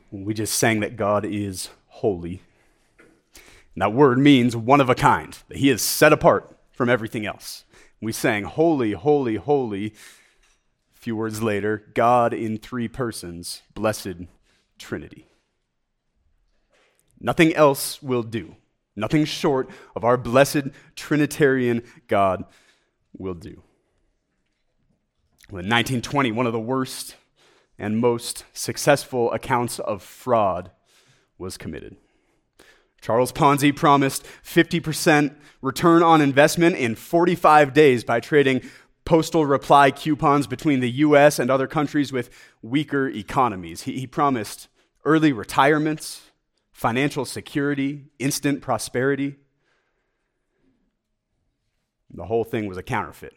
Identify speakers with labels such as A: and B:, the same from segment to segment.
A: We just sang that God is holy. And that word means one of a kind, that he is set apart from everything else. We sang, holy, holy, holy. A few words later, God in three persons, blessed Trinity. Nothing else will do. Nothing short of our blessed Trinitarian God will do. Well, in 1920, one of the worst and most successful accounts of fraud was committed. Charles Ponzi promised 50% return on investment in 45 days by trading postal reply coupons between the U.S. and other countries with weaker economies. He promised early retirements, financial security, instant prosperity. The whole thing was a counterfeit.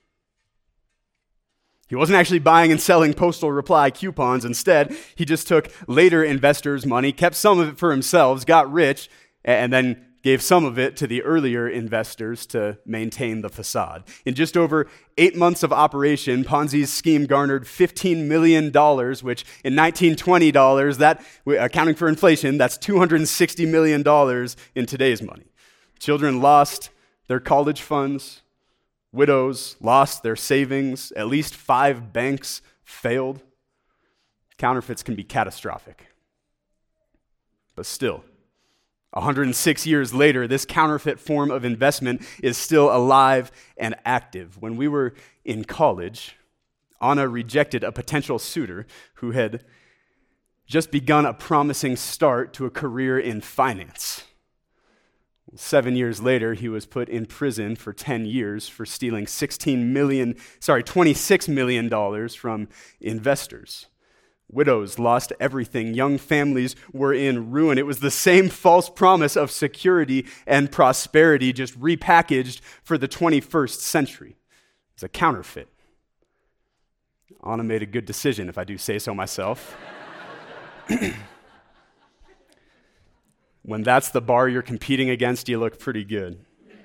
A: He wasn't actually buying and selling postal reply coupons. Instead, he just took later investors' money, kept some of it for himself, got rich, and then gave some of it to the earlier investors to maintain the facade. In just over 8 months of operation, Ponzi's scheme garnered $15 million, which in 1920 dollars, that, accounting for inflation, that's $260 million in today's money. Children lost their college funds. Widows lost their savings. At least 5 banks failed. Counterfeits can be catastrophic. But still, 106 years later, this counterfeit form of investment is still alive and active. When we were in college, Anna rejected a potential suitor who had just begun a promising start to a career in finance. 7 years later, he was put in prison for 10 years for stealing $26 million from investors. Widows lost everything. Young families were in ruin. It was the same false promise of security and prosperity, just repackaged for the 21st century. It's a counterfeit. Anna made a good decision, if I do say so myself. When that's the bar you're competing against, you look pretty good.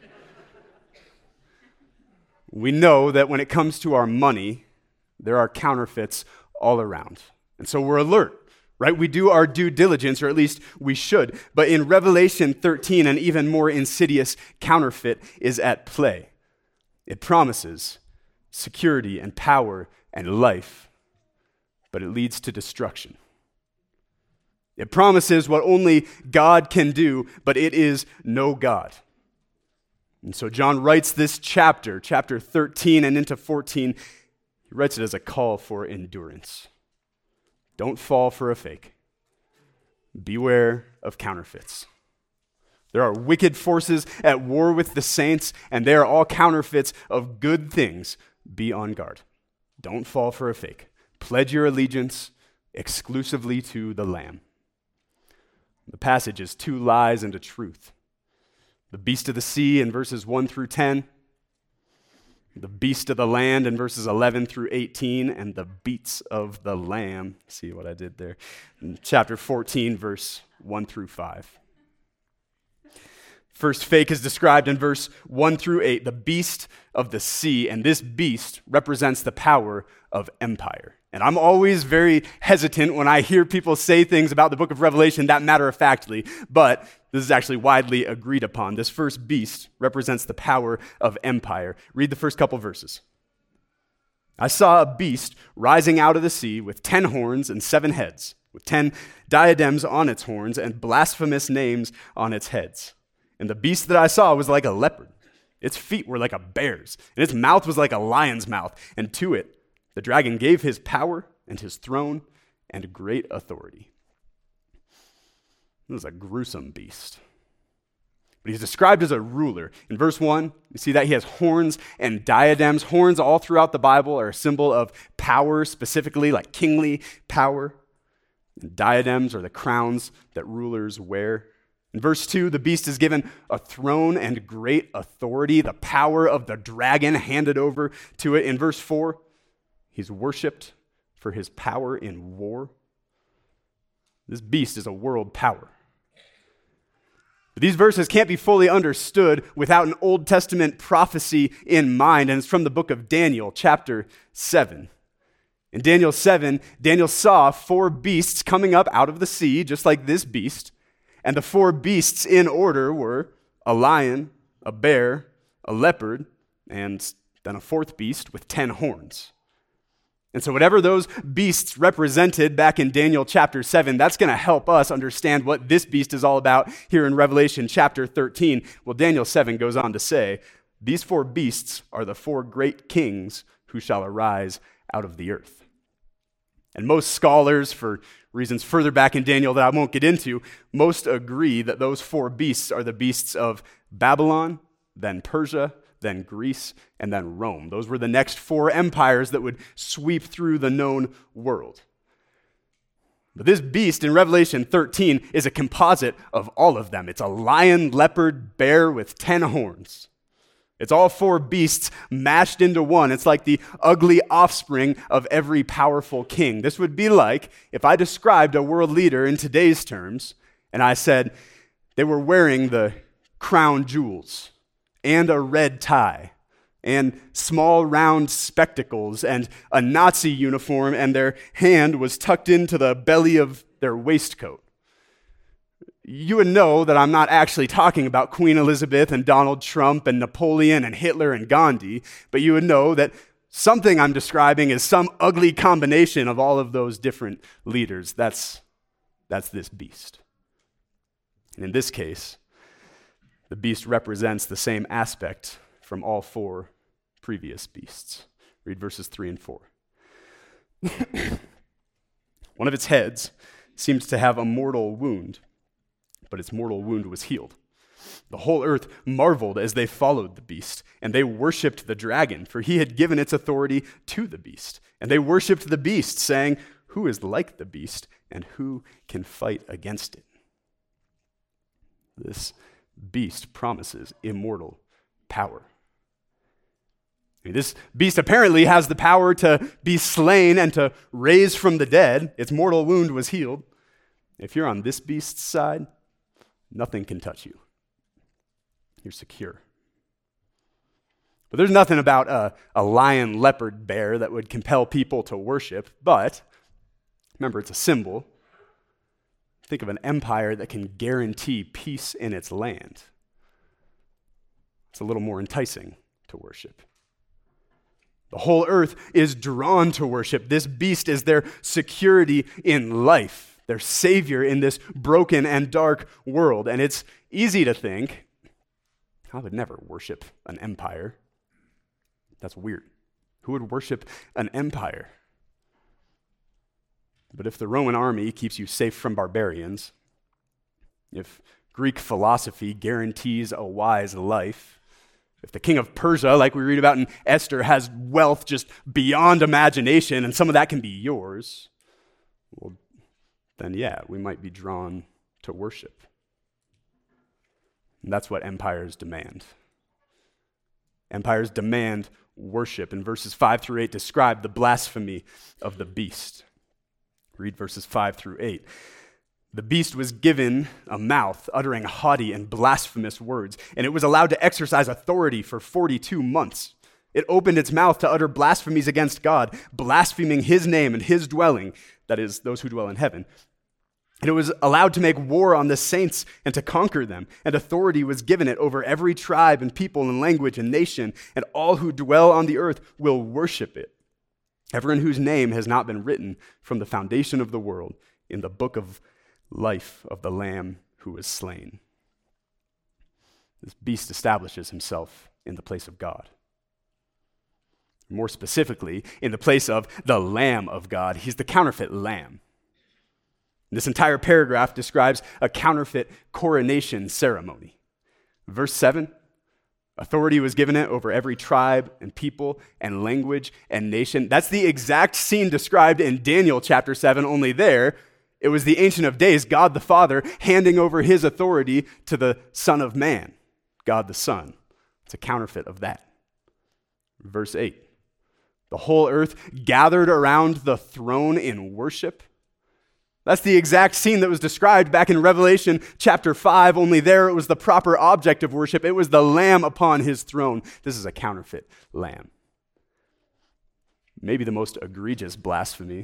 A: We know that when it comes to our money, there are counterfeits all around. And so we're alert, right? We do our due diligence, or at least we should. But in Revelation 13, an even more insidious counterfeit is at play. It promises security and power and life, but it leads to destruction. It promises what only God can do, but it is no God. And so John writes this chapter 13 and into 14, he writes it as a call for endurance. Don't fall for a fake. Beware of counterfeits. There are wicked forces at war with the saints, and they are all counterfeits of good things. Be on guard. Don't fall for a fake. Pledge your allegiance exclusively to the Lamb. The passage is 2 lies and a truth. The beast of the sea in verses 1 through 10, the beast of the land in verses 11 through 18, and the beats of the lamb, see what I did there, in chapter 14, verse 1 through 5. First fake is described in verse 1 through 8, the beast of the sea, and this beast represents the power of empire. And I'm always very hesitant when I hear people say things about the book of Revelation that matter-of-factly, but this is actually widely agreed upon. This first beast represents the power of empire. Read the first couple verses. I saw a beast rising out of the sea with 10 horns and 7 heads, with 10 diadems on its horns and blasphemous names on its heads. And the beast that I saw was like a leopard. Its feet were like a bear's, and its mouth was like a lion's mouth. And to it, the dragon gave his power and his throne and great authority. This is a gruesome beast. But he's described as a ruler. In verse 1, you see that he has horns and diadems. Horns all throughout the Bible are a symbol of power, specifically like kingly power. And diadems are the crowns that rulers wear. In verse 2, the beast is given a throne and great authority, the power of the dragon handed over to it. In verse 4, he's worshipped for his power in war. This beast is a world power. But these verses can't be fully understood without an Old Testament prophecy in mind, and it's from the book of Daniel, chapter 7. In Daniel 7, Daniel saw 4 beasts coming up out of the sea, just like this beast. And the 4 beasts in order were a lion, a bear, a leopard, and then a 4th beast with 10 horns. And so whatever those beasts represented back in Daniel chapter 7, that's going to help us understand what this beast is all about here in Revelation chapter 13. Well, Daniel 7 goes on to say, these 4 beasts are the 4 great kings who shall arise out of the earth. And most scholars, for reasons further back in Daniel that I won't get into, most agree that those 4 beasts are the beasts of Babylon, then Persia, then Greece, and then Rome. Those were the next 4 empires that would sweep through the known world. But this beast in Revelation 13 is a composite of all of them. It's a lion, leopard, bear with 10 horns. It's all 4 beasts mashed into one. It's like the ugly offspring of every powerful king. This would be like if I described a world leader in today's terms, and I said they were wearing the crown jewels, and a red tie, and small round spectacles, and a Nazi uniform, and their hand was tucked into the belly of their waistcoat. You would know that I'm not actually talking about Queen Elizabeth and Donald Trump and Napoleon and Hitler and Gandhi, but you would know that something I'm describing is some ugly combination of all of those different leaders. That's this beast. And in this case, the beast represents the same aspect from all 4 previous beasts. Read verses 3 and 4. One of its heads seemed to have a mortal wound, but its mortal wound was healed. The whole earth marveled as they followed the beast, and they worshipped the dragon, for he had given its authority to the beast. And they worshipped the beast, saying, "Who is like the beast, and who can fight against it?" This beast promises immortal power. This beast apparently has the power to be slain and to raise from the dead. Its mortal wound was healed. If you're on this beast's side, nothing can touch you. You're secure. But there's nothing about a lion, leopard, bear that would compel people to worship. But remember, it's a symbol. Think of an empire that can guarantee peace in its land. It's a little more enticing to worship. The whole earth is drawn to worship. This beast is their security in life, their savior in this broken and dark world. And it's easy to think, I would never worship an empire. That's weird. Who would worship an empire? But if the Roman army keeps you safe from barbarians, if Greek philosophy guarantees a wise life, if the king of Persia, like we read about in Esther, has wealth just beyond imagination and some of that can be yours, well, then yeah, we might be drawn to worship. And that's what empires demand. Empires demand worship. And verses 5 through 8 describe the blasphemy of the beast. Read verses 5 through 8. The beast was given a mouth, uttering haughty and blasphemous words, and it was allowed to exercise authority for 42 months. It opened its mouth to utter blasphemies against God, blaspheming his name and his dwelling, that is, those who dwell in heaven. And it was allowed to make war on the saints and to conquer them, and authority was given it over every tribe and people and language and nation, and all who dwell on the earth will worship it. Everyone whose name has not been written from the foundation of the world in the book of life of the Lamb who was slain. This beast establishes himself in the place of God. More specifically, in the place of the Lamb of God. He's the counterfeit lamb. This entire paragraph describes a counterfeit coronation ceremony. Verse 7, authority was given it over every tribe and people and language and nation. That's the exact scene described in Daniel chapter 7, only there, it was the Ancient of Days, God the Father, handing over his authority to the Son of Man, God the Son. It's a counterfeit of that. Verse 8, the whole earth gathered around the throne in worship. That's the exact scene that was described back in Revelation chapter 5, only there it was the proper object of worship. It was the Lamb upon his throne. This is a counterfeit lamb. maybe the most egregious blasphemy,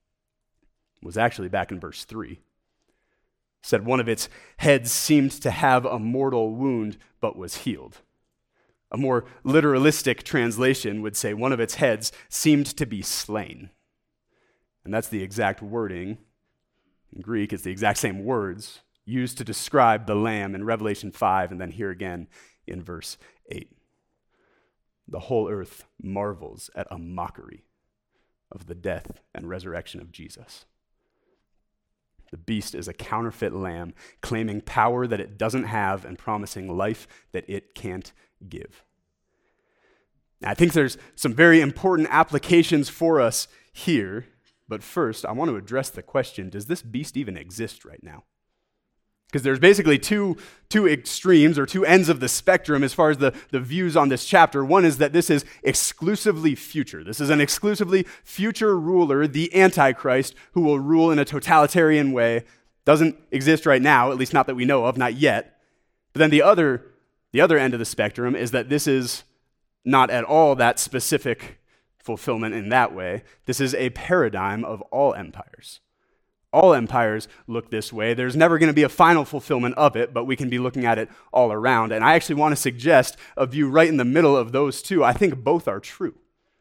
A: was actually back in verse 3. It said one of its heads seemed to have a mortal wound, but was healed. A more literalistic translation would say one of its heads seemed to be slain. And that's the exact wording. In Greek, it's the exact same words used to describe the Lamb in Revelation 5 and then here again in verse 8. The whole earth marvels at a mockery of the death and resurrection of Jesus. The beast is a counterfeit lamb, claiming power that it doesn't have and promising life that it can't give. Now, I think there's some very important applications for us here, but first, I want to address the question, does this beast even exist right now? Because there's basically two extremes or two ends of the spectrum as far as the views on this chapter. One is that this is exclusively future. This is an exclusively future ruler, the Antichrist, who will rule in a totalitarian way. Doesn't exist right now, at least not that we know of, not yet. But then the other end of the spectrum is that this is not at all that specific fulfillment in that way. This is a paradigm of all empires. All empires look this way. There's never going to be a final fulfillment of it, but we can be looking at it all around. And I actually want to suggest a view right in the middle of those two. I think both are true.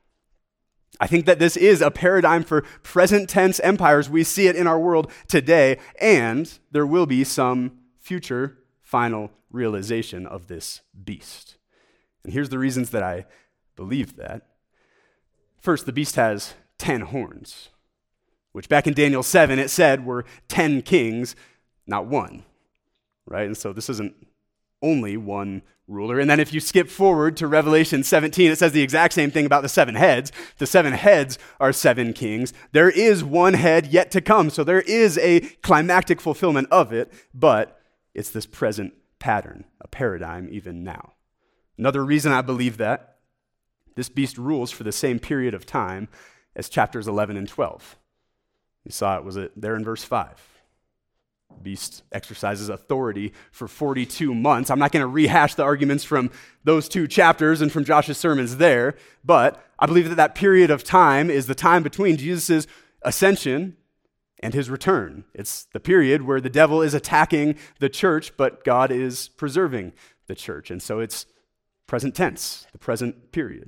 A: I think that this is a paradigm for present tense empires. We see it in our world today, and there will be some future final realization of this beast. And here's the reasons that I believe that. First, the beast has 10 horns, which back in Daniel 7, it said were 10 kings, not one, right? And so this isn't only one ruler. And then if you skip forward to Revelation 17, it says the exact same thing about the 7 heads. The 7 heads are 7 kings. There is one head yet to come, so there is a climactic fulfillment of it, but it's this present pattern, a paradigm even now. Another reason I believe that, this beast rules for the same period of time as chapters 11 and 12. You saw it, was it there in verse 5? The beast exercises authority for 42 months. I'm not going to rehash the arguments from those 2 chapters and from Josh's sermons there, but I believe that that period of time is the time between Jesus' ascension and his return. It's the period where the devil is attacking the church, but God is preserving the church. And so it's present tense, the present period.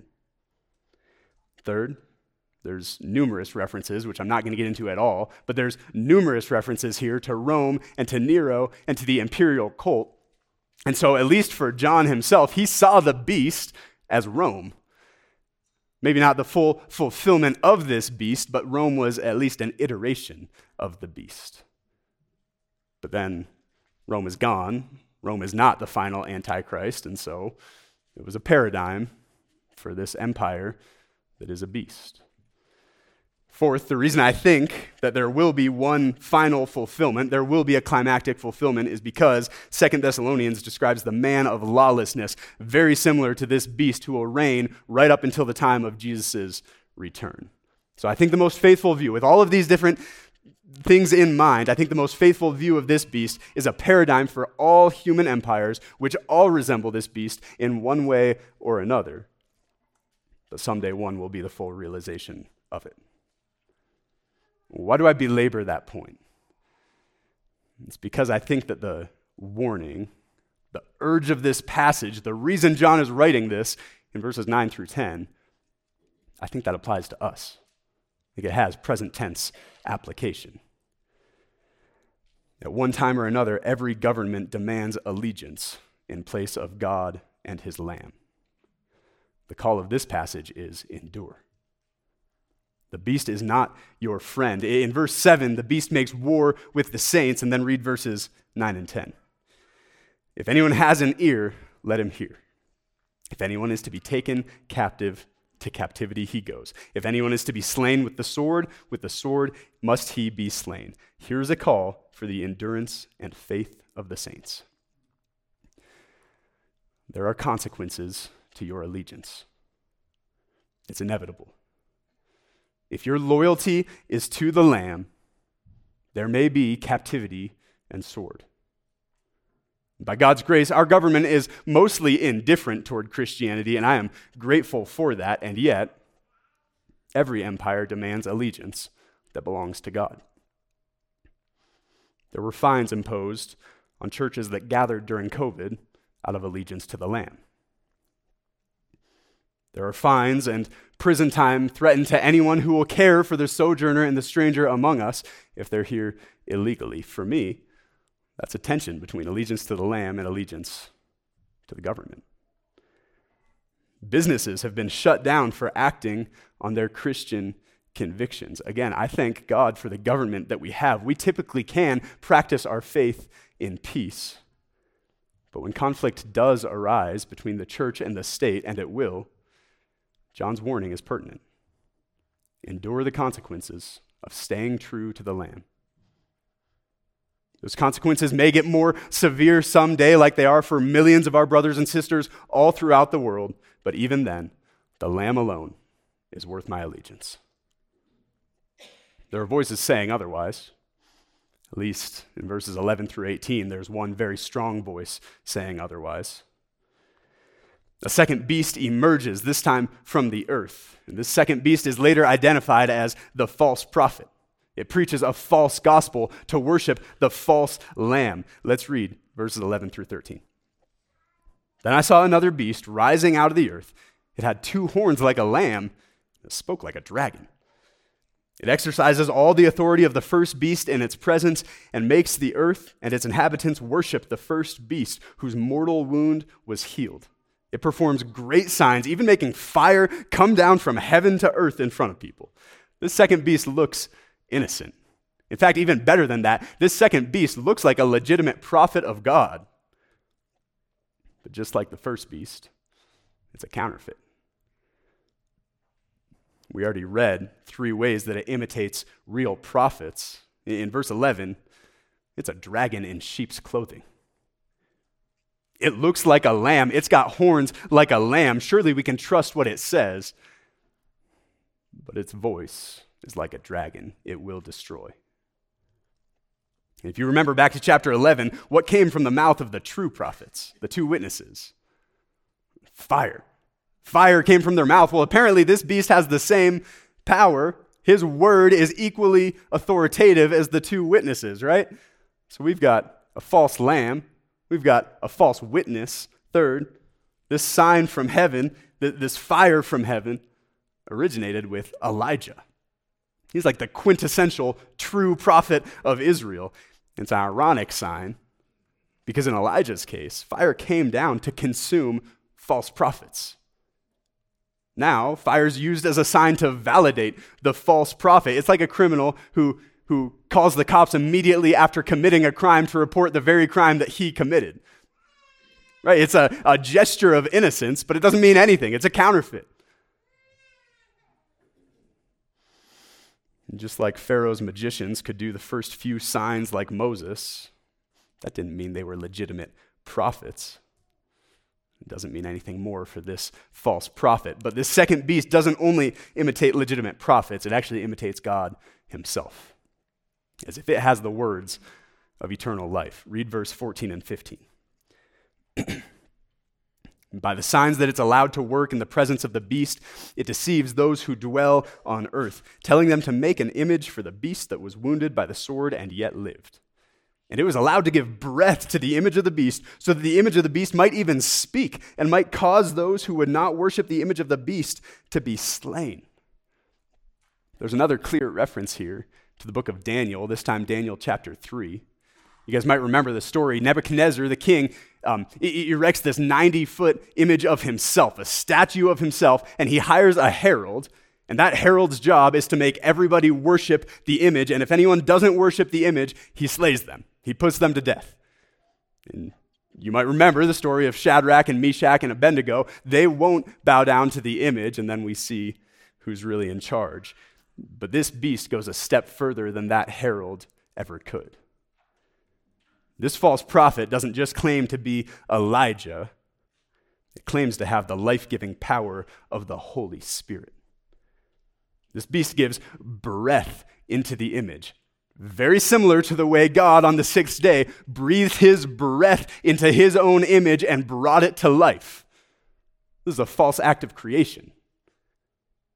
A: Third, there's numerous references, which I'm not going to get into at all, but there's numerous references here to Rome and to Nero and to the imperial cult. And so at least for John himself, he saw the beast as Rome. Maybe not the full fulfillment of this beast, but Rome was at least an iteration of the beast. But then Rome is gone. Rome is not the final Antichrist, and so it was a paradigm for this empire that is a beast. Fourth, the reason I think that there will be one final fulfillment, there will be a climactic fulfillment, is because 2 Thessalonians describes the man of lawlessness, very similar to this beast who will reign right up until the time of Jesus' return. So I think the most faithful view, with all of these different things in mind, I think the most faithful view of this beast is a paradigm for all human empires, which all resemble this beast in one way or another. But someday one will be the full realization of it. Why do I belabor that point? It's because I think that the warning, the urge of this passage, the reason John is writing this in verses 9 through 10, I think that applies to us. I think it has present tense application. At one time or another, every government demands allegiance in place of God and his Lamb. The call of this passage is endure. The beast is not your friend. In verse 7, the beast makes war with the saints, and then read verses 9 and 10. If anyone has an ear, let him hear. If anyone is to be taken captive, to captivity he goes. If anyone is to be slain with the sword must he be slain. Here's a call for the endurance and faith of the saints. There are consequences to your allegiance. It's inevitable. If your loyalty is to the Lamb, there may be captivity and sword. By God's grace, our government is mostly indifferent toward Christianity, and I am grateful for that, and yet, Every empire demands allegiance that belongs to God. There were fines imposed on churches that gathered during COVID out of allegiance to the Lamb. There are fines and prison time threatened to anyone who will care for the sojourner and the stranger among us if they're here illegally. For me, that's a tension between allegiance to the Lamb and allegiance to the government. Businesses have been shut down for acting on their Christian convictions. Again, I thank God for the government that we have. We typically can practice our faith in peace. But when conflict does arise between the church and the state, and it will, John's warning is pertinent. Endure the consequences of staying true to the Lamb. Those consequences may get more severe someday, like they are for millions of our brothers and sisters all throughout the world, but even then, the Lamb alone is worth my allegiance. There are voices saying otherwise. At least in verses 11 through 18, there's one very strong voice saying otherwise. A second beast emerges, this time from the earth. And this second beast is later identified as the false prophet. It preaches a false gospel to worship the false lamb. Let's read verses 11 through 13. Then I saw another beast rising out of the earth. It had 2 horns like a lamb. It spoke like a dragon. It exercises all the authority of the first beast in its presence and makes the earth and its inhabitants worship the first beast whose mortal wound was healed. It performs great signs, even making fire come down from heaven to earth in front of people. This second beast looks innocent. In fact, even better than that, this second beast looks like a legitimate prophet of God. But just like the first beast, it's a counterfeit. We already read 3 ways that it imitates real prophets. In verse 11, it's a dragon in sheep's clothing. It looks like a lamb. It's got horns like a lamb. Surely we can trust what it says. But its voice is like a dragon. It will destroy. If you remember back to chapter 11, what came from the mouth of the true prophets, the 2 witnesses? Fire. Fire came from their mouth. Well, apparently this beast has the same power. His word is equally authoritative as the 2 witnesses, right? So we've got a false lamb. We've got a false witness. Third, this sign from heaven, this fire from heaven, originated with Elijah. He's like the quintessential true prophet of Israel. It's an ironic sign because in Elijah's case, fire came down to consume false prophets. Now, fire is used as a sign to validate the false prophet. It's like a criminal who calls the cops immediately after committing a crime to report the very crime that he committed. Right? It's a gesture of innocence, but it doesn't mean anything. It's a counterfeit. And just like Pharaoh's magicians could do the first few signs like Moses, that didn't mean they were legitimate prophets. It doesn't mean anything more for this false prophet. But this second beast doesn't only imitate legitimate prophets, it actually imitates God himself, as if it has the words of eternal life. Read verse 14 and 15. By the signs that it's allowed to work in the presence of the beast, it deceives those who dwell on earth, telling them to make an image for the beast that was wounded by the sword and yet lived. And it was allowed to give breath to the image of the beast, so that the image of the beast might even speak and might cause those who would not worship the image of the beast to be slain. There's another clear reference here to the book of Daniel, this time Daniel chapter 3. You guys might remember the story. Nebuchadnezzar, the king, erects this 90-foot image of himself, a statue of himself, and he hires a herald. And that herald's job is to make everybody worship the image. And if anyone doesn't worship the image, he slays them. He puts them to death. And you might remember the story of Shadrach and Meshach and Abednego. They won't bow down to the image, and then we see who's really in charge. But this beast goes a step further than that herald ever could. This false prophet doesn't just claim to be Elijah. It claims to have the life-giving power of the Holy Spirit. This beast gives breath into the image, very similar to the way God on the 6th day breathed his breath into his own image and brought it to life. This is a false act of creation.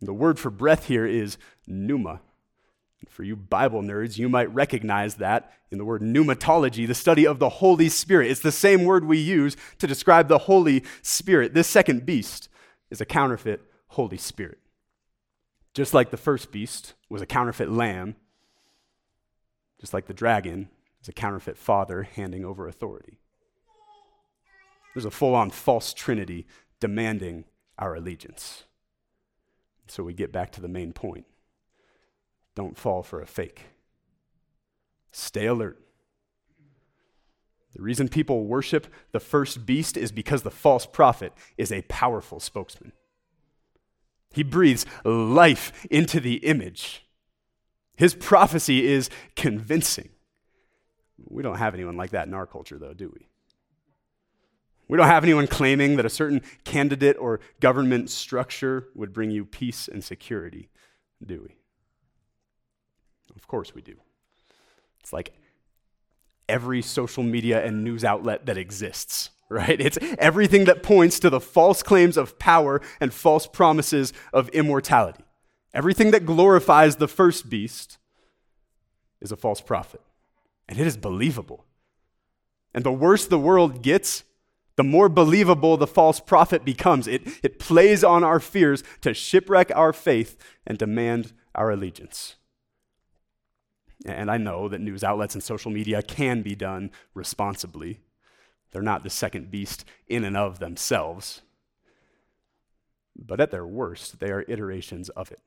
A: The word for breath here is pneuma. For you Bible nerds, you might recognize that in the word pneumatology, the study of the Holy Spirit. It's the same word we use to describe the Holy Spirit. This second beast is a counterfeit Holy Spirit. Just like the first beast was a counterfeit lamb, just like the dragon is a counterfeit father handing over authority. There's a full-on false trinity demanding our allegiance. So we get back to the main point. Don't fall for a fake. Stay alert. The reason people worship the first beast is because the false prophet is a powerful spokesman. He breathes life into the image. His prophecy is convincing. We don't have anyone like that in our culture, though, do we? We don't have anyone claiming that a certain candidate or government structure would bring you peace and security, do we? Of course we do. It's like every social media and news outlet that exists, right? It's everything that points to the false claims of power and false promises of immortality. Everything that glorifies the first beast is a false prophet. And it is believable. And the worse the world gets, the more believable the false prophet becomes. It plays on our fears to shipwreck our faith and demand our allegiance. And I know that news outlets and social media can be done responsibly. They're not the second beast in and of themselves. But at their worst, they are iterations of it.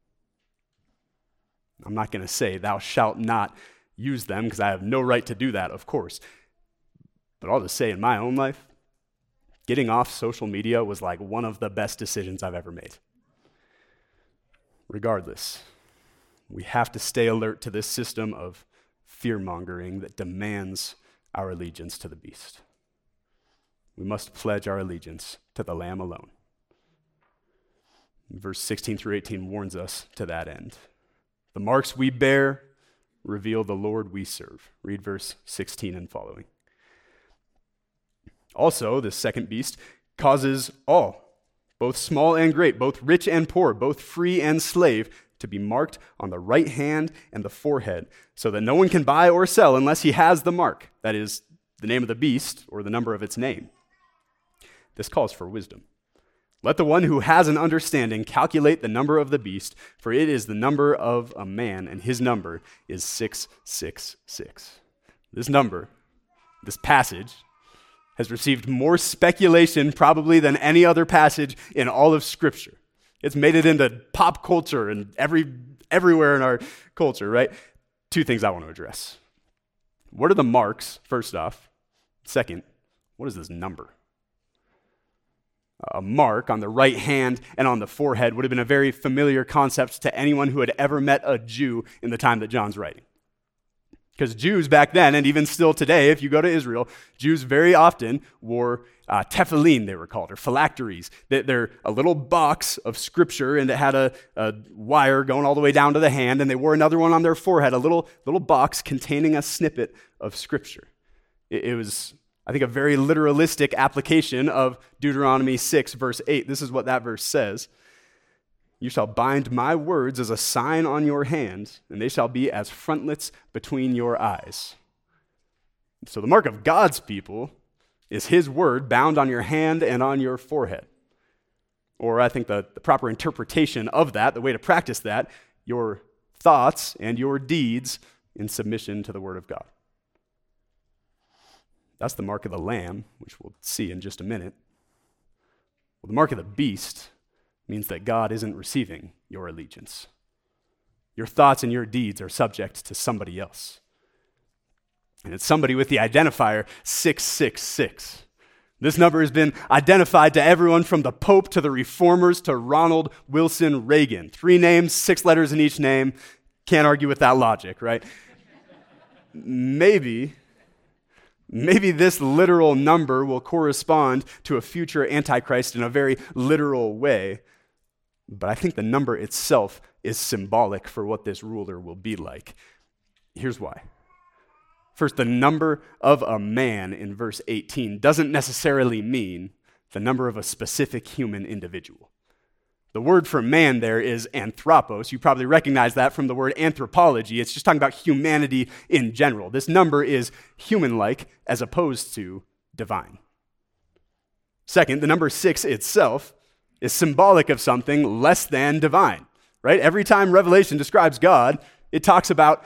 A: I'm not going to say, thou shalt not use them, because I have no right to do that, of course. But I'll just say, in my own life, getting off social media was like one of the best decisions I've ever made. Regardless, we have to stay alert to this system of fear-mongering that demands our allegiance to the beast. We must pledge our allegiance to the Lamb alone. Verse 16 through 18 warns us to that end. The marks we bear reveal the Lord we serve. Read verse 16 and following. Also, this second beast causes all, both small and great, both rich and poor, both free and slave, to be marked on the right hand and the forehead, so that no one can buy or sell unless he has the mark, that is, the name of the beast or the number of its name. This calls for wisdom. Let the one who has an understanding calculate the number of the beast, for it is the number of a man, and his number is 666. This number, this passage, has received more speculation probably than any other passage in all of Scripture. It's made it into pop culture and everywhere in our culture, right? Two things I want to address. What are the marks, first off? Second, what is this number? A mark on the right hand and on the forehead would have been a very familiar concept to anyone who had ever met a Jew in the time that John's writing. Because Jews back then, and even still today, if you go to Israel, Jews very often wore tefillin, they were called, or phylacteries. They're a little box of scripture, and it had a wire going all the way down to the hand, and they wore another one on their forehead, a little box containing a snippet of scripture. It was, I think, a very literalistic application of Deuteronomy 6, verse 8. This is what that verse says. You shall bind my words as a sign on your hand, and they shall be as frontlets between your eyes. So the mark of God's people is his word bound on your hand and on your forehead. Or I think the proper interpretation of that, the way to practice that, your thoughts and your deeds in submission to the word of God. That's the mark of the Lamb, which we'll see in just a minute. Well, the mark of the beast means that God isn't receiving your allegiance. Your thoughts and your deeds are subject to somebody else. And it's somebody with the identifier 666. This number has been identified to everyone from the Pope to the Reformers to Ronald Wilson Reagan. 3 names, 6 letters in each name. Can't argue with that logic, right? Maybe this literal number will correspond to a future Antichrist in a very literal way. But I think the number itself is symbolic for what this ruler will be like. Here's why. First, the number of a man in verse 18 doesn't necessarily mean the number of a specific human individual. The word for man there is anthropos. You probably recognize that from the word anthropology. It's just talking about humanity in general. This number is human-like as opposed to divine. Second, the number 6 itself is symbolic of something less than divine, right? Every time Revelation describes God, it talks about,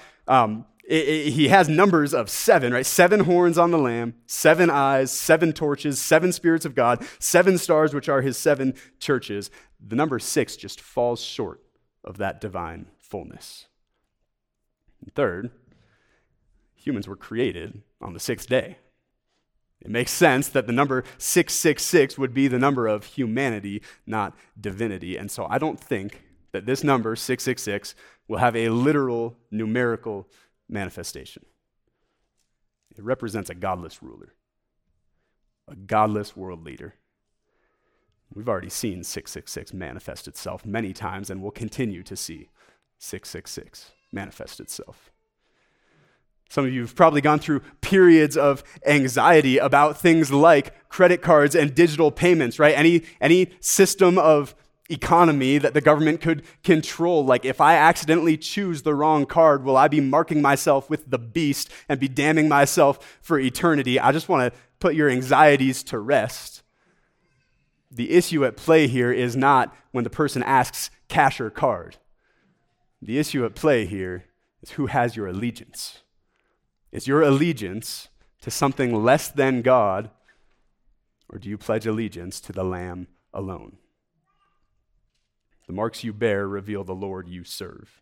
A: he has numbers of 7, right? 7 horns on the Lamb, 7 eyes, 7 torches, 7 spirits of God, 7 stars, which are his 7 churches. The number 6 just falls short of that divine fullness. And third, humans were created on the 6th day. It makes sense that the number 666 would be the number of humanity, not divinity. And so I don't think that this number, 666, will have a literal numerical manifestation. It represents a godless ruler, a godless world leader. We've already seen 666 manifest itself many times, and we'll continue to see 666 manifest itself. Some of you have probably gone through periods of anxiety about things like credit cards and digital payments, right? Any system of economy that the government could control. Like, if I accidentally choose the wrong card, will I be marking myself with the beast and be damning myself for eternity? I just want to put your anxieties to rest. The issue at play here is not when the person asks cash or card. The issue at play here is who has your allegiance. Is your allegiance to something less than God, or do you pledge allegiance to the Lamb alone? The marks you bear reveal the Lord you serve.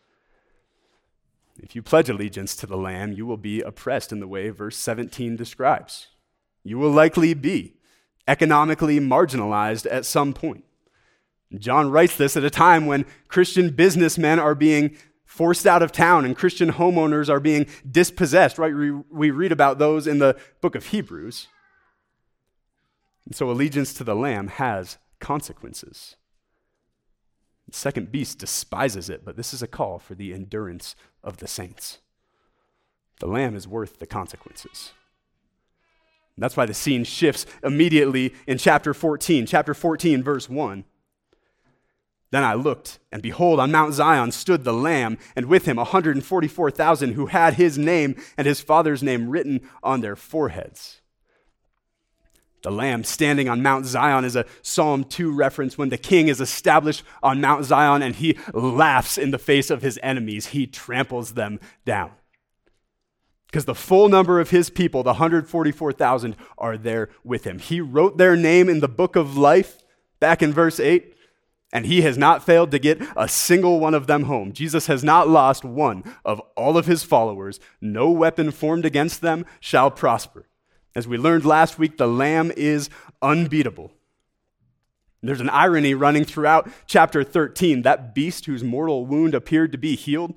A: If you pledge allegiance to the Lamb, you will be oppressed in the way verse 17 describes. You will likely be economically marginalized at some point. John writes this at a time when Christian businessmen are being forced out of town and Christian homeowners are being dispossessed, right? We read about those in the book of Hebrews. And so allegiance to the Lamb has consequences. The second beast despises it, but this is a call for the endurance of the saints. The Lamb is worth the consequences. And that's why the scene shifts immediately in chapter 14. Chapter 14, verse 1. Then I looked, and behold, on Mount Zion stood the Lamb, and with him 144,000 who had his name and his Father's name written on their foreheads. The Lamb standing on Mount Zion is a Psalm 2 reference when the king is established on Mount Zion and he laughs in the face of his enemies. He tramples them down. Because the full number of his people, the 144,000, are there with him. He wrote their name in the book of life back in verse 8, and he has not failed to get a single one of them home. Jesus has not lost one of all of his followers. No weapon formed against them shall prosper. As we learned last week, the Lamb is unbeatable. There's an irony running throughout chapter 13. That beast whose mortal wound appeared to be healed,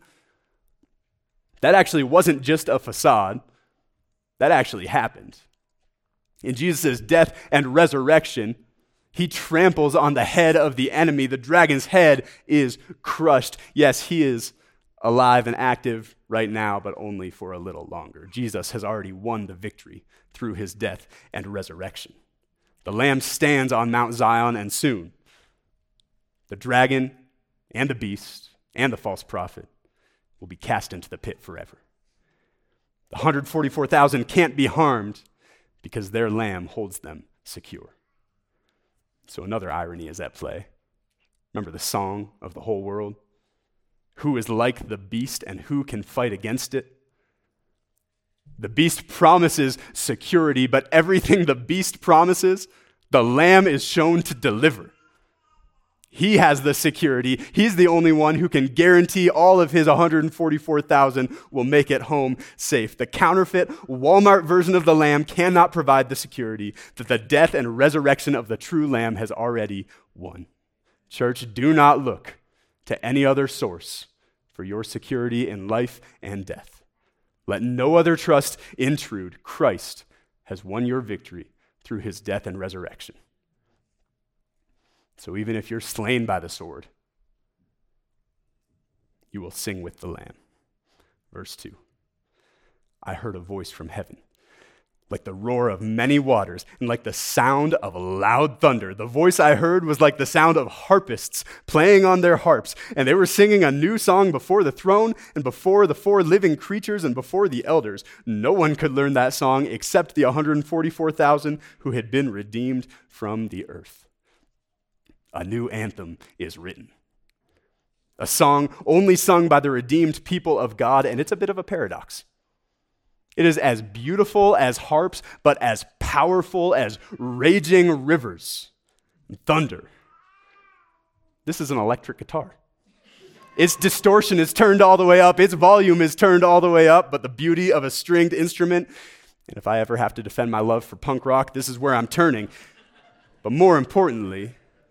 A: that actually wasn't just a facade. That actually happened. In Jesus' death and resurrection, he tramples on the head of the enemy. The dragon's head is crushed. Yes, he is alive and active right now, but only for a little longer. Jesus has already won the victory through his death and resurrection. The Lamb stands on Mount Zion, and soon the dragon and the beast and the false prophet will be cast into the pit forever. The 144,000 can't be harmed because their Lamb holds them secure. So another irony is at play. Remember the song of the whole world? Who is like the beast and who can fight against it? The beast promises security, but everything the beast promises, the Lamb is shown to deliver. He has the security. He's the only one who can guarantee all of his 144,000 will make it home safe. The counterfeit Walmart version of the Lamb cannot provide the security that the death and resurrection of the true Lamb has already won. Church, do not look to any other source for your security in life and death. Let no other trust intrude. Christ has won your victory through his death and resurrection. So even if you're slain by the sword, you will sing with the Lamb. Verse 2. I heard a voice from heaven. like the roar of many waters, and like the sound of loud thunder. The voice I heard was like the sound of harpists playing on their harps, and they were singing a new song before the throne and before the four living creatures and before the elders. No one could learn that song except the 144,000 who had been redeemed from the earth. A new anthem is written. A song only sung by the redeemed people of God, and it's a bit of a paradox. It is as beautiful as harps, but as powerful as raging rivers and thunder. This is an electric guitar. Its distortion is turned all the way up, its volume is turned all the way up, but the beauty of a stringed instrument, and if I ever have to defend my love for punk rock, this is where I'm turning. But more importantly,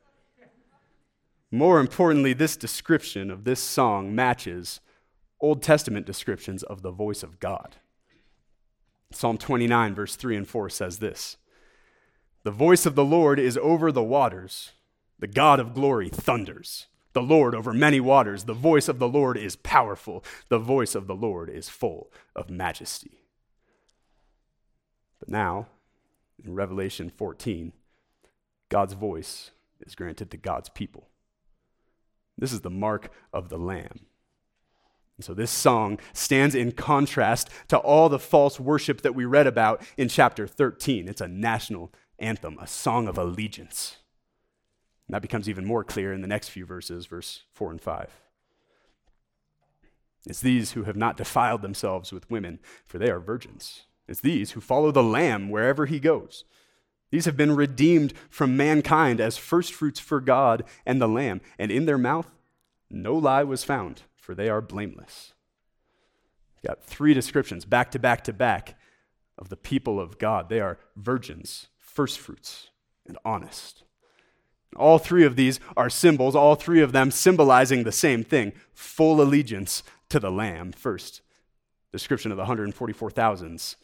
A: this description of this song matches Old Testament descriptions of the voice of God. Psalm 29, verse 3 and 4 says this: "The voice of the Lord is over the waters. The God of glory thunders. The Lord over many waters. The voice of the Lord is powerful. The voice of the Lord is full of majesty." But now, in Revelation 14, God's voice is granted to God's people. This is the mark of the Lamb. And so this song stands in contrast to all the false worship that we read about in chapter 13. It's a national anthem, a song of allegiance. And that becomes even more clear in the next few verses, verse 4 and 5. It's these who have not defiled themselves with women, for they are virgins. It's these who follow the Lamb wherever he goes. These have been redeemed from mankind as firstfruits for God and the Lamb, and in their mouth no lie was found, for they are blameless. We've got three descriptions back to back to back of the people of God. They are virgins, firstfruits, and honest. All three of these are symbols, all three of them symbolizing the same thing: full allegiance to the Lamb. First, description of the 144,000s.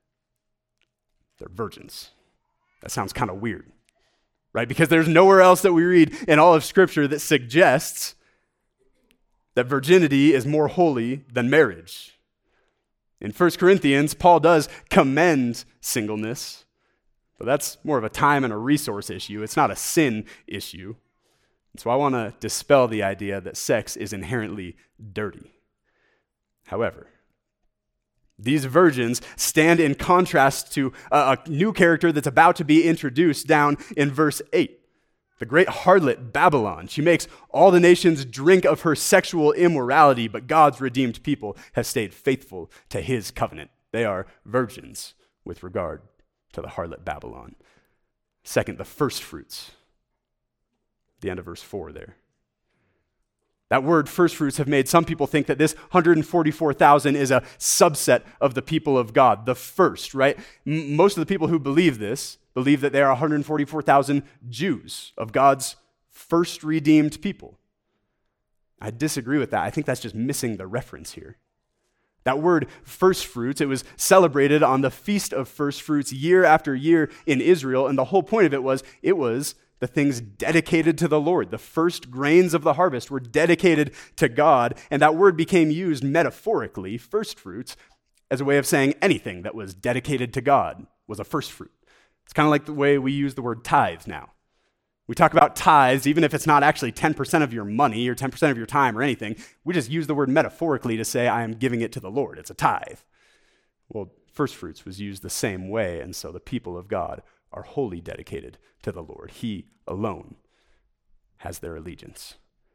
A: They're virgins. That sounds kind of weird, right? Because there's nowhere else that we read in all of Scripture that suggests that virginity is more holy than marriage. In 1 Corinthians, Paul does commend singleness, but that's more of a time and a resource issue. It's not a sin issue. And so I want to dispel the idea that sex is inherently dirty. However, these virgins stand in contrast to a new character that's about to be introduced down in verse 8. The great harlot Babylon. She makes all the nations drink of her sexual immorality, but God's redeemed people have stayed faithful to his covenant. They are virgins with regard to the harlot Babylon. Second, the firstfruits. The end of verse 4 there. That word firstfruits have made some people think that this 144,000 is a subset of the people of God, the first, right? Most of the people who believe this believe that there are 144,000 Jews of God's first redeemed people. I disagree with that. I think that's just missing the reference here. That word firstfruits, it was celebrated on the Feast of Firstfruits year after year in Israel, and the whole point of it was the things dedicated to the Lord. The first grains of the harvest were dedicated to God, and that word became used metaphorically, firstfruits, as a way of saying anything that was dedicated to God was a firstfruit. It's kind of like the way we use the word tithe now. We talk about tithes, even if it's not actually 10% of your money or 10% of your time or anything, we just use the word metaphorically to say, I am giving it to the Lord. It's a tithe. Well, firstfruits was used the same way, and so the people of God are wholly dedicated to the Lord. He alone has their allegiance.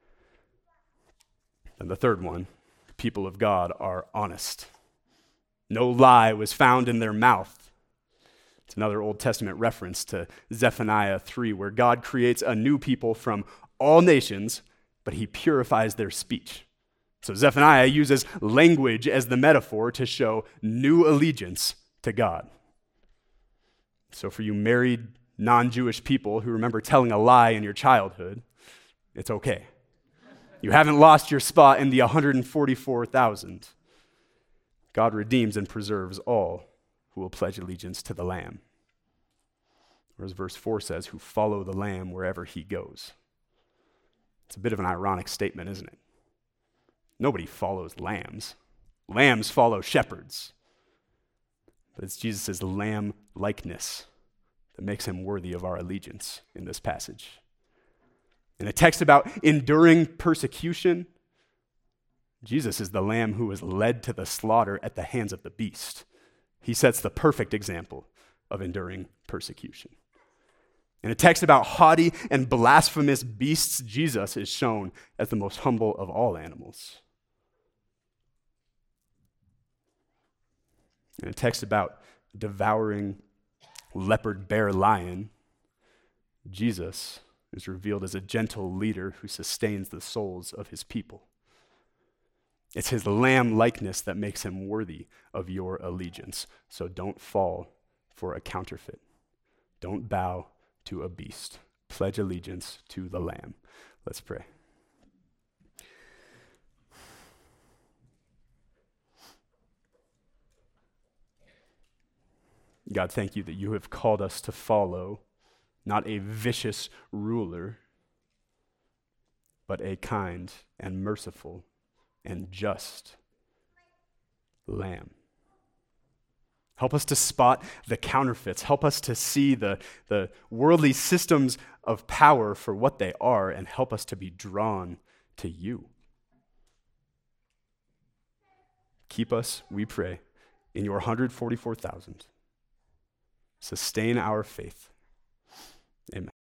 A: And the third one, the people of God are honest. No lie was found in their mouth. It's another Old Testament reference to Zephaniah 3, where God creates a new people from all nations, but he purifies their speech. So Zephaniah uses language as the metaphor to show new allegiance to God. So for you married non-Jewish people who remember telling a lie in your childhood, it's okay. You haven't lost your spot in the 144,000. God redeems and preserves all who will pledge allegiance to the Lamb. Or as verse 4 says, who follow the Lamb wherever he goes. It's a bit of an ironic statement, isn't it? Nobody follows lambs. Lambs follow shepherds. But it's Jesus' lamb likeness that makes him worthy of our allegiance in this passage. In a text about enduring persecution, Jesus is the lamb who was led to the slaughter at the hands of the beast. He sets the perfect example of enduring persecution. In a text about haughty and blasphemous beasts, Jesus is shown as the most humble of all animals. In a text about devouring leopard, bear, lion, Jesus is revealed as a gentle leader who sustains the souls of his people. It's his lamb likeness that makes him worthy of your allegiance. So don't fall for a counterfeit. Don't bow to a beast. Pledge allegiance to the lamb. Let's pray. God, thank you that you have called us to follow not a vicious ruler, but a kind and merciful and just lamb. Help us to spot the counterfeits. Help us to see the worldly systems of power for what they are, and help us to be drawn to you. Keep us, we pray, in your 144,000. Sustain our faith. Amen.